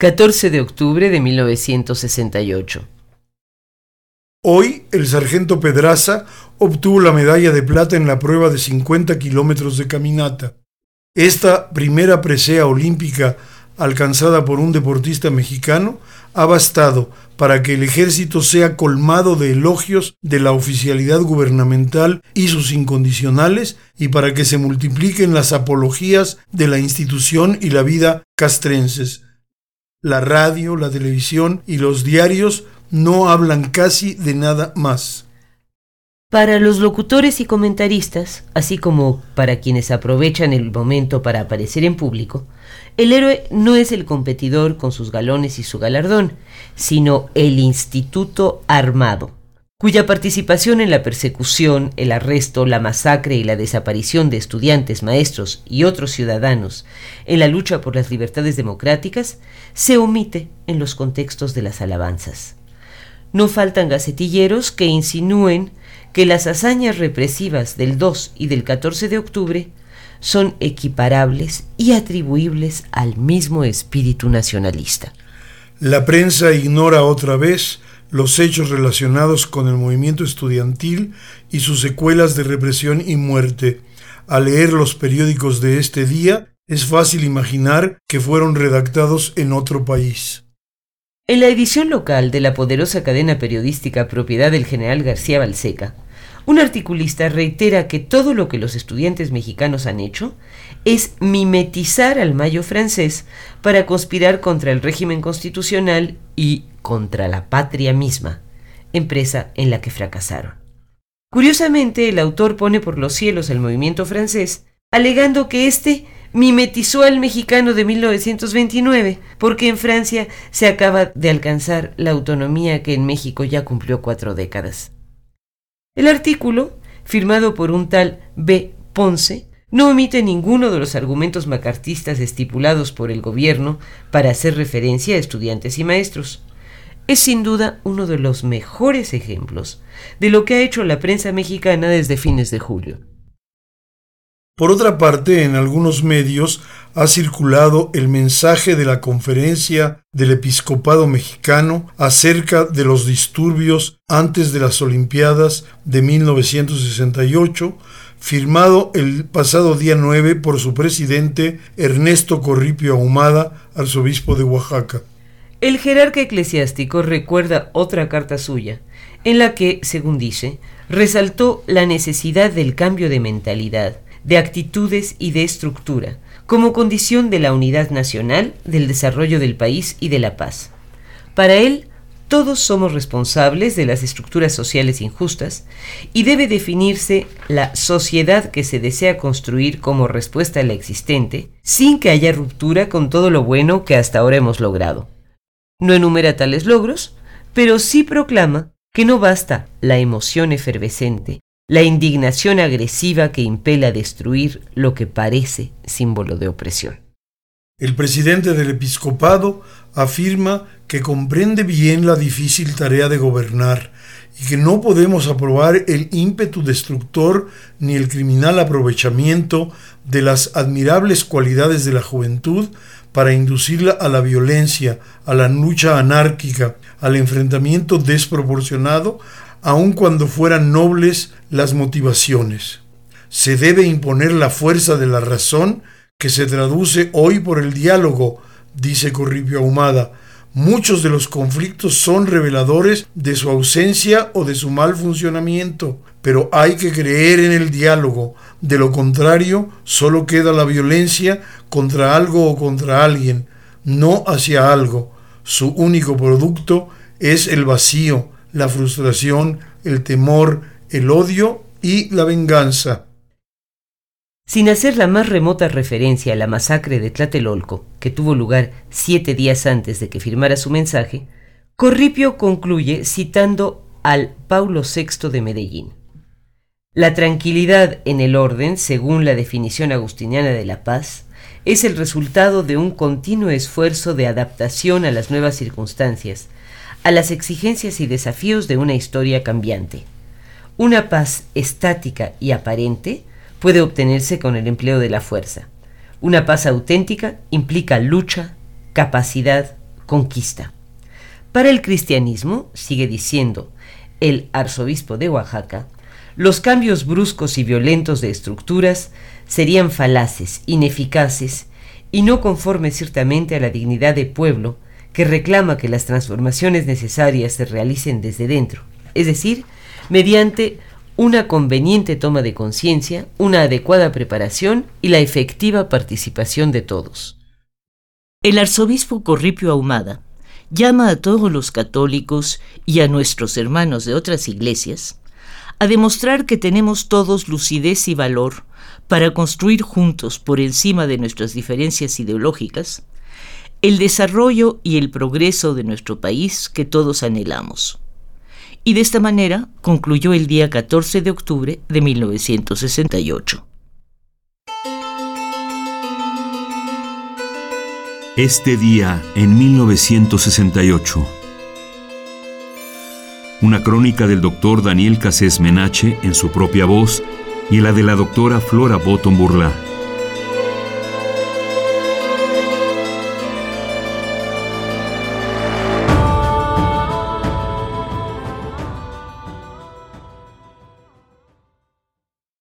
14 de octubre de 1968. Hoy, el sargento Pedraza obtuvo la medalla de plata en la prueba de 50 kilómetros de caminata. Esta primera presea olímpica alcanzada por un deportista mexicano ha bastado para que el ejército sea colmado de elogios de la oficialidad gubernamental y sus incondicionales y para que se multipliquen las apologías de la institución y la vida castrenses. La radio, la televisión y los diarios no hablan casi de nada más. Para los locutores y comentaristas, así como para quienes aprovechan el momento para aparecer en público, el héroe no es el competidor con sus galones y su galardón, sino el Instituto Armado, cuya participación en la persecución, el arresto, la masacre y la desaparición de estudiantes, maestros y otros ciudadanos en la lucha por las libertades democráticas se omite en los contextos de las alabanzas. No faltan gacetilleros que insinúen que las hazañas represivas del 2 y del 14 de octubre son equiparables y atribuibles al mismo espíritu nacionalista. La prensa ignora otra vez los hechos relacionados con el movimiento estudiantil y sus secuelas de represión y muerte. Al leer los periódicos de este día, es fácil imaginar que fueron redactados en otro país. En la edición local de la poderosa cadena periodística propiedad del general García Balseca, un articulista reitera que todo lo que los estudiantes mexicanos han hecho es mimetizar al Mayo francés para conspirar contra el régimen constitucional y contra la patria misma, empresa en la que fracasaron. Curiosamente, el autor pone por los cielos al movimiento francés, alegando que éste mimetizó al mexicano de 1929, porque en Francia se acaba de alcanzar la autonomía que en México ya cumplió 4 décadas. El artículo, firmado por un tal B. Ponce, no omite ninguno de los argumentos macartistas estipulados por el gobierno para hacer referencia a estudiantes y maestros. Es sin duda uno de los mejores ejemplos de lo que ha hecho la prensa mexicana desde fines de julio. Por otra parte, en algunos medios ha circulado el mensaje de la Conferencia del Episcopado Mexicano acerca de los disturbios antes de las Olimpiadas de 1968, firmado el pasado día 9 por su presidente Ernesto Corripio Ahumada, arzobispo de Oaxaca. El jerarca eclesiástico recuerda otra carta suya, en la que, según dice, resaltó la necesidad del cambio de mentalidad, de actitudes y de estructura, como condición de la unidad nacional, del desarrollo del país y de la paz. Para él, todos somos responsables de las estructuras sociales injustas y debe definirse la sociedad que se desea construir como respuesta a la existente, sin que haya ruptura con todo lo bueno que hasta ahora hemos logrado. No enumera tales logros, pero sí proclama que no basta la emoción efervescente, la indignación agresiva que impele a destruir lo que parece símbolo de opresión. El presidente del episcopado afirma que comprende bien la difícil tarea de gobernar y que no podemos aprobar el ímpetu destructor ni el criminal aprovechamiento de las admirables cualidades de la juventud para inducirla a la violencia, a la lucha anárquica, al enfrentamiento desproporcionado, aun cuando fueran nobles las motivaciones. Se debe imponer la fuerza de la razón que se traduce hoy por el diálogo, dice Corripio Ahumada. Muchos de los conflictos son reveladores de su ausencia o de su mal funcionamiento, pero hay que creer en el diálogo. De lo contrario, solo queda la violencia contra algo o contra alguien, no hacia algo. Su único producto es el vacío, la frustración, el temor, el odio y la venganza. Sin hacer la más remota referencia a la masacre de Tlatelolco, que tuvo lugar 7 días antes de que firmara su mensaje, Corripio concluye citando al Paulo VI de Medellín. La tranquilidad en el orden, según la definición agustiniana de la paz, es el resultado de un continuo esfuerzo de adaptación a las nuevas circunstancias, a las exigencias y desafíos de una historia cambiante. Una paz estática y aparente puede obtenerse con el empleo de la fuerza. Una paz auténtica implica lucha, capacidad, conquista. Para el cristianismo, sigue diciendo el arzobispo de Oaxaca, los cambios bruscos y violentos de estructuras serían falaces, ineficaces y no conformes ciertamente a la dignidad de pueblo que reclama que las transformaciones necesarias se realicen desde dentro, es decir, mediante una conveniente toma de conciencia, una adecuada preparación y la efectiva participación de todos. El arzobispo Corripio Ahumada llama a todos los católicos y a nuestros hermanos de otras iglesias a demostrar que tenemos todos lucidez y valor para construir juntos, por encima de nuestras diferencias ideológicas, el desarrollo y el progreso de nuestro país que todos anhelamos. Y de esta manera concluyó el día 14 de octubre de 1968. Este día en 1968. Una crónica del doctor Daniel Cassés Menache en su propia voz y la de la doctora Flora Botton Burlá.